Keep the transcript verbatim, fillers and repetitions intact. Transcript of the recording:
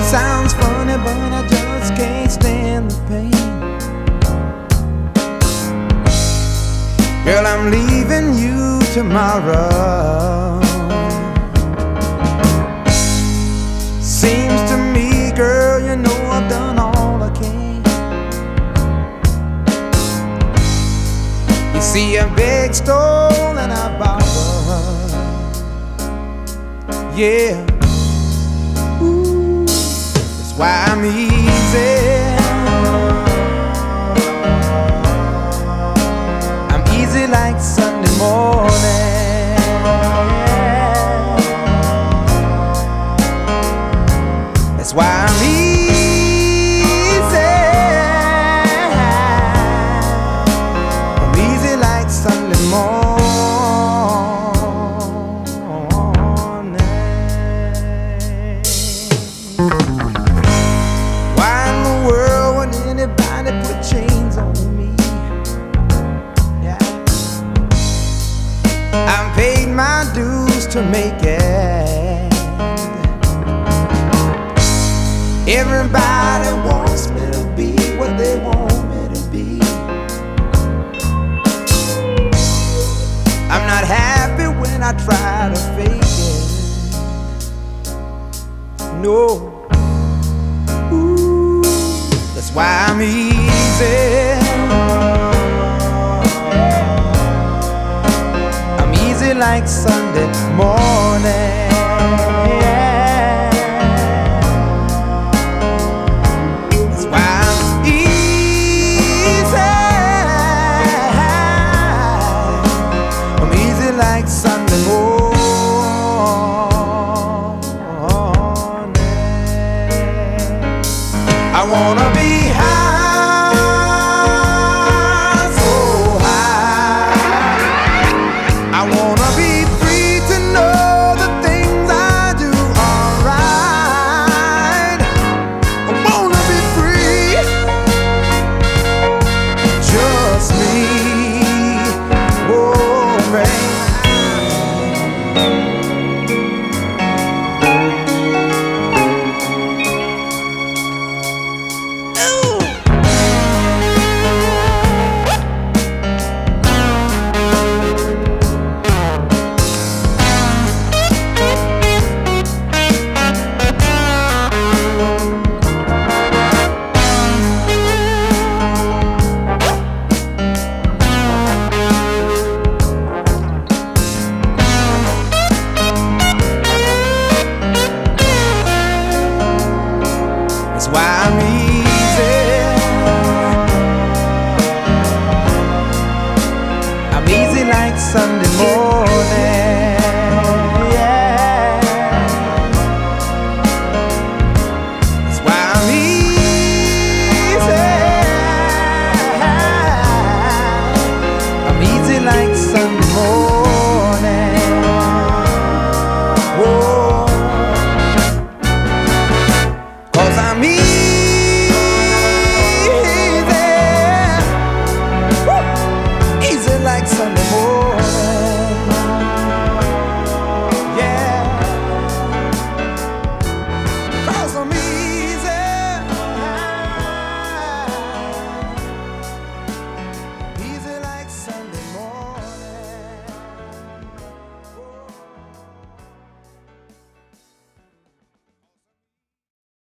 Sounds funny, but I just can't stand the pain. Girl, I'm leaving you tomorrow. Seems to me, girl, you know I've done all I can. You see, I beg, stole, and I borrowed. Yeah, ooh, that's why I'm easy. I'm easy like Sunday morning. That's why I'm easy. I'm easy like Sunday morning. Why in the world would anybody put chains on me? Yeah, I've paid my dues to make it. Everybody wants me to be what they want me to be. I'm not happy when I try to fake it. No, ooh, that's why I'm easy. I'm easy like Sunday morning. Like Sunday morning, I wanna